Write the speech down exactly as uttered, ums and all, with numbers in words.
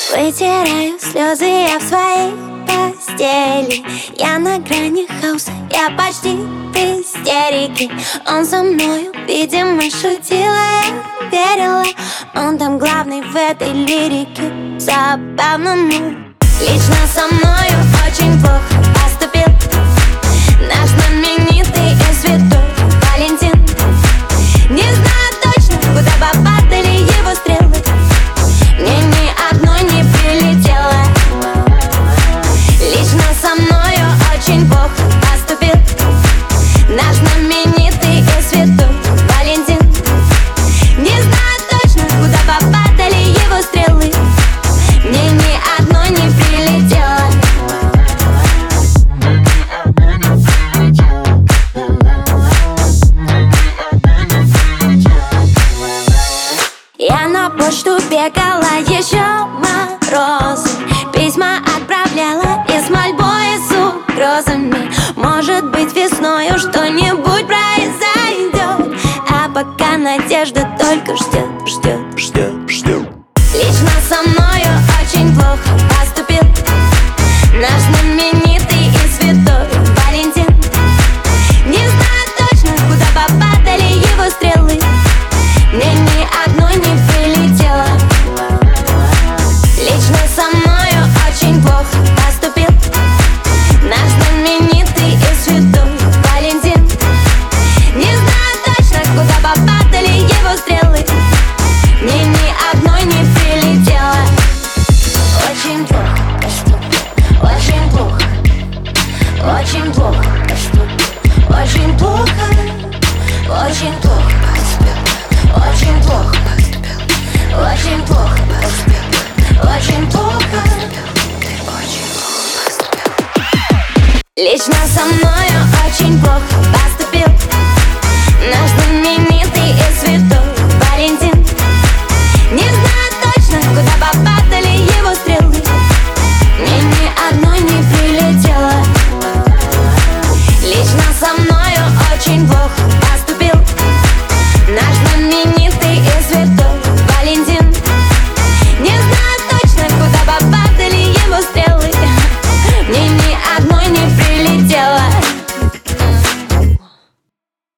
Вытираю слезы я в своей постели. Я на грани хаоса, я почти в истерике. Он со мною, видимо, шутила, я верила. Он там главный в этой лирике. Забавно, ну лично со мною очень плохо поступил наш знаменитый и святой Валентин. Не знаю точно, куда попадали его стрелы. Мне ни одной не прилетело. Лично со мною очень плохо поступил наш знаменитый и святой Валентин. Не знаю точно, куда попадали его стрелы. Мне ни одной не прилетело. Я на почту бегала еще морозы, письма отправляла и с мольбой, и с угрозами. Может быть, весною что-нибудь произойдет, а пока надежда только ждет, ждет.